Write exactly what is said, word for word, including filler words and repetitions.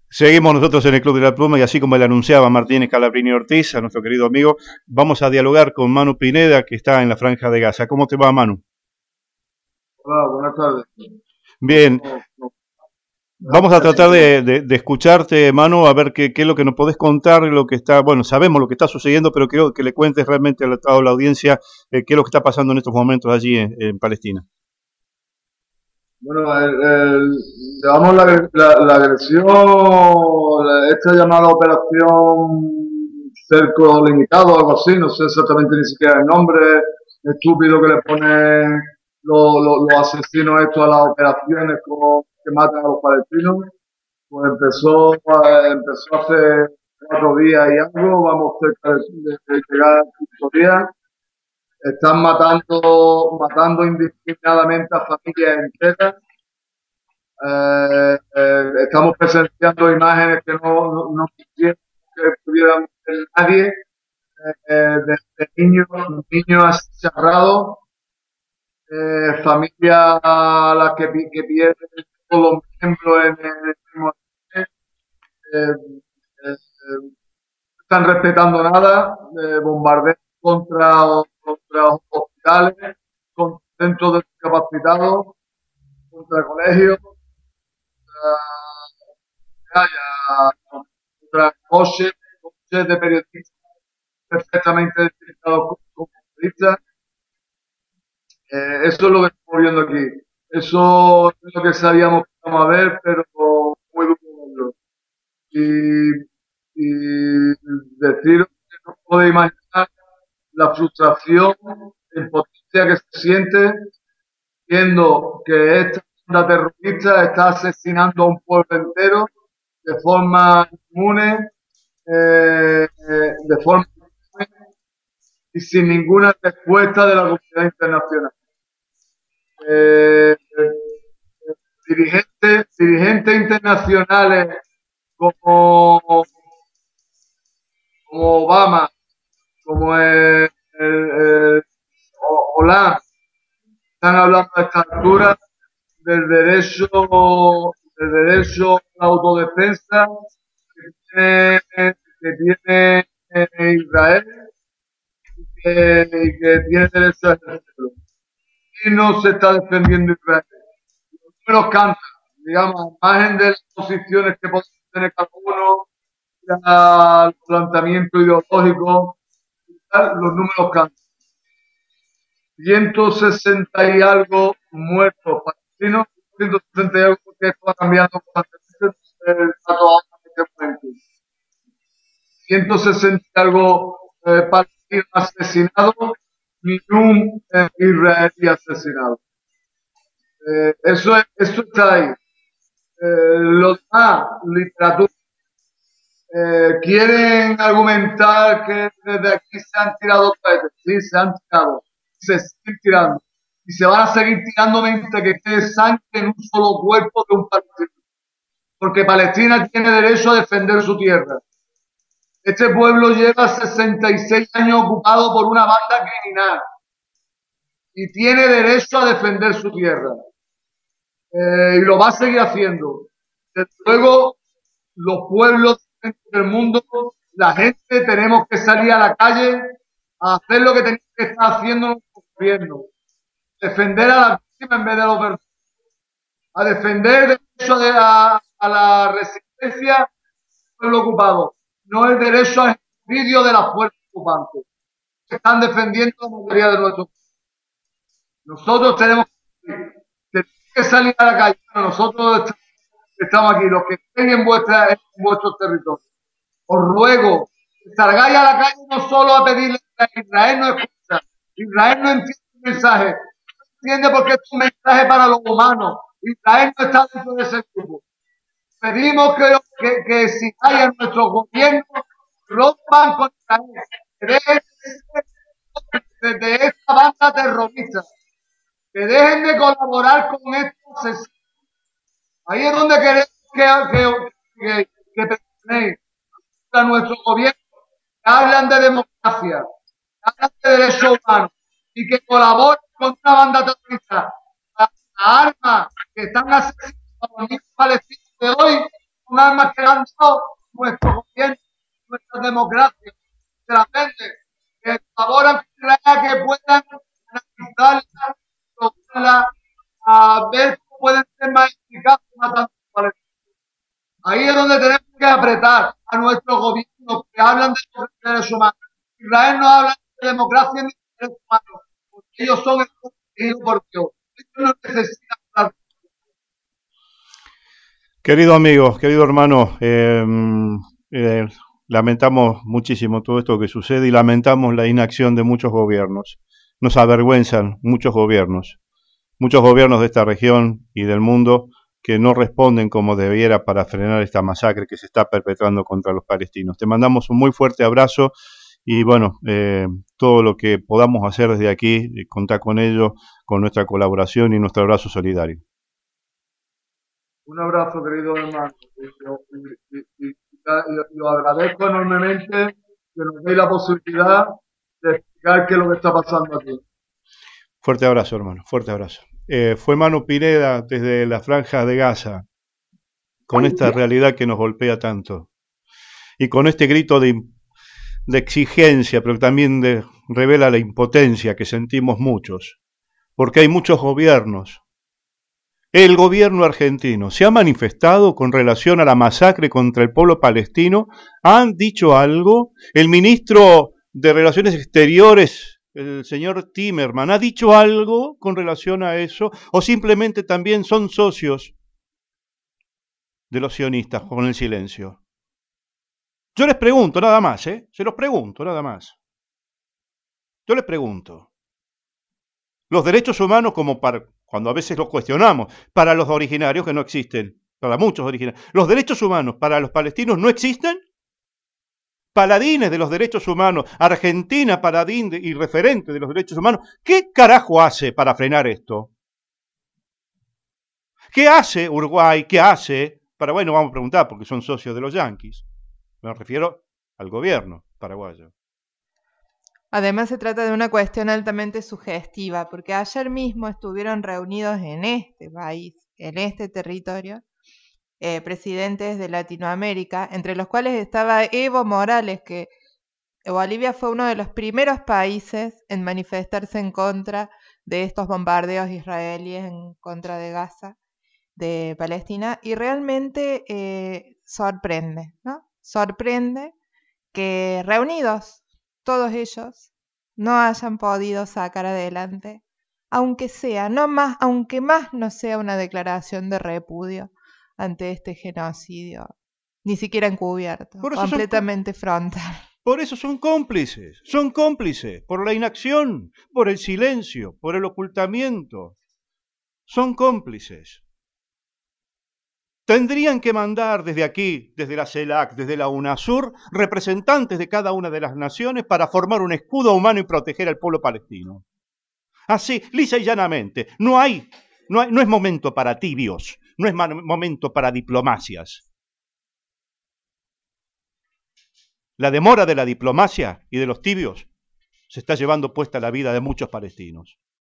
Seguimos nosotros en el Club de la Pluma y así como le anunciaba Martínez Calabrini Ortiz, a nuestro querido amigo, vamos a dialogar con Manu Pineda, que está en la Franja de Gaza. ¿Cómo te va, Manu? Hola, buenas tardes. Bien, No, no, vamos a tratar de, de- de escucharte, Manu, a ver qué, qué es lo que nos podés contar, lo que está, bueno, sabemos lo que está sucediendo, pero quiero que le cuentes realmente a la, a la audiencia eh, qué es lo que está pasando en estos momentos allí en, en Palestina. Bueno, el, el- digamos la, la- la agresión, la- esta llamada operación cerco limitado, algo así, no sé exactamente ni siquiera el nombre estúpido que le ponen los, los- los asesinos estos a las operaciones con- que matan a los palestinos, pues empezó, eh, empezó hace cuatro días y algo, vamos cerca de, de- de llegar al quinto día. Están matando, matando indiscriminadamente a familias enteras. Eh, eh, estamos presenciando imágenes que no, no, no quisiera que pudieran ver nadie, eh, de, de niños, niños achicharrados, eh, familias a las que, pi- que pierden todos los miembros en el mismo eh, eh, eh, no están respetando nada, eh, bombardeos contra, contra hospitales, contra centros discapacitados, contra colegios, contra, contra coches, coches de periodistas perfectamente identificados como como periodistas. Eh, eso es lo que estamos viendo aquí. Eso es lo que sabíamos que íbamos a ver, pero muy duro verlo. Y, y deciros que no podéis imaginar la frustración, la impotencia que se siente viendo que esta banda terrorista está asesinando a un pueblo entero de forma inmune, eh, eh, de forma inmune y sin ninguna respuesta de la comunidad internacional. Eh, eh, dirigentes, dirigentes internacionales como, como Obama, como el, el, el Hollande, están hablando a esta altura del derecho, del derecho a la autodefensa que tiene, que tiene eh, Israel y que, y que tiene derecho a ejercerlo. Y no se está defendiendo Israel. Los números cantan, digamos, a margen de las posiciones que pueden tener cada uno, el planteamiento ideológico, los números cantan. ciento sesenta y algo muertos palestinos, ciento sesenta y algo porque esto va cambiando constantemente el dato ahora en este momento. ciento sesenta y algo eh, palestinos asesinados, ni un eh, israelí asesinado. Eh, eso, es, eso está ahí. Eh, los demás, literatura, eh, quieren argumentar que desde aquí se han tirado cohetes. Sí, se han tirado. Se siguen tirando. Y se van a seguir tirando mientras que quede sangre en un solo cuerpo de un palestino. Porque Palestina tiene derecho a defender su tierra. Este pueblo lleva sesenta y seis años ocupado por una banda criminal y tiene derecho a defender su tierra. Eh, y lo va a seguir haciendo. Desde luego, los pueblos del mundo, la gente, tenemos que salir a la calle a hacer lo que tenemos que estar haciendo nuestro gobierno. Defender a la víctima en vez de los verdugos. A defender el derecho de a, a la resistencia del pueblo ocupado. No el derecho al genocidio de las fuerzas ocupantes. Que están defendiendo la mayoría de nuestros. Nosotros tenemos que, que salir a la calle. Nosotros estamos aquí, los que estén en, vuestra, en vuestros territorios. Os ruego que salgáis a la calle no solo a pedirle a Israel, no escucha. Israel no entiende el mensaje. No entiende porque es un mensaje para los humanos. Israel no está dentro de ese grupo. Pedimos que, que, que si hay en nuestros gobiernos, rompan con Israel. Que dejen desde esta banda terrorista. Que dejen de colaborar con estos asesinos. Ahí es donde queremos que, que, que, que presionéis a nuestro gobierno, que hablan de democracia, que hablan de derechos humanos y que colaboren con una banda terrorista. Las armas que están asesinando a los niños palestinos de hoy son armas que han dado nuestro gobierno, nuestra democracia, se la venden, que colaboran para que puedan analizarla, probarla, a ver cómo pueden ser más eficaces matando a los palestinos. Ahí es donde tenemos que apretar a nuestros gobiernos que hablan de los derechos humanos. Israel no habla de democracia ni de derechos humanos, porque ellos son el elegido por Dios. Ellos no necesitan hablar. Querido amigo, querido hermano, eh, eh, lamentamos muchísimo todo esto que sucede y lamentamos la inacción de muchos gobiernos. Nos avergüenzan muchos gobiernos, muchos gobiernos de esta región y del mundo que no responden como debiera para frenar esta masacre que se está perpetrando contra los palestinos. Te mandamos un muy fuerte abrazo y bueno, eh, todo lo que podamos hacer desde aquí, eh, contar con ello, con nuestra colaboración y nuestro abrazo solidario. Un abrazo, querido hermano. Y, y, y, y, y lo agradezco enormemente que nos deis la posibilidad de explicar qué es lo que está pasando aquí. Fuerte abrazo, hermano, fuerte abrazo. Eh, fue Manu Pineda desde la Franja de Gaza, con esta realidad que nos golpea tanto. Y con este grito de, de exigencia, pero también de, revela la impotencia que sentimos muchos. Porque hay muchos gobiernos. El gobierno argentino se ha manifestado con relación a la masacre contra el pueblo palestino. ¿Han dicho algo? El ministro de Relaciones Exteriores, el señor Timerman, ¿ha dicho algo con relación a eso? ¿O simplemente también son socios de los sionistas con el silencio? Yo les pregunto nada más, ¿eh? Se los pregunto nada más. Yo les pregunto. Los derechos humanos, como para, cuando a veces los cuestionamos, para los originarios que no existen, para muchos originarios, ¿los derechos humanos para los palestinos no existen? Paladines de los derechos humanos, Argentina paladín de, y referente de los derechos humanos, ¿qué carajo hace para frenar esto? ¿Qué hace Uruguay? ¿Qué hace? Paraguay no vamos a preguntar porque son socios de los yanquis. Me refiero al gobierno paraguayo. Además se trata de una cuestión altamente sugestiva, porque ayer mismo estuvieron reunidos en este país, en este territorio, eh, presidentes de Latinoamérica, entre los cuales estaba Evo Morales, que Bolivia fue uno de los primeros países en manifestarse en contra de estos bombardeos israelíes en contra de Gaza, de Palestina, y realmente eh, sorprende, ¿no? Sorprende que reunidos todos ellos no hayan podido sacar adelante, aunque sea, no más, aunque más no sea una declaración de repudio ante este genocidio, ni siquiera encubierto, completamente son, frontal. Por eso son cómplices, son cómplices, por la inacción, por el silencio, por el ocultamiento, son cómplices. Tendrían que mandar desde aquí, desde la CELAC, desde la UNASUR, representantes de cada una de las naciones para formar un escudo humano y proteger al pueblo palestino. Así, lisa y llanamente. No hay, no hay, no es momento para tibios, no es momento para diplomacias. La demora de la diplomacia y de los tibios se está llevando puesta la vida de muchos palestinos.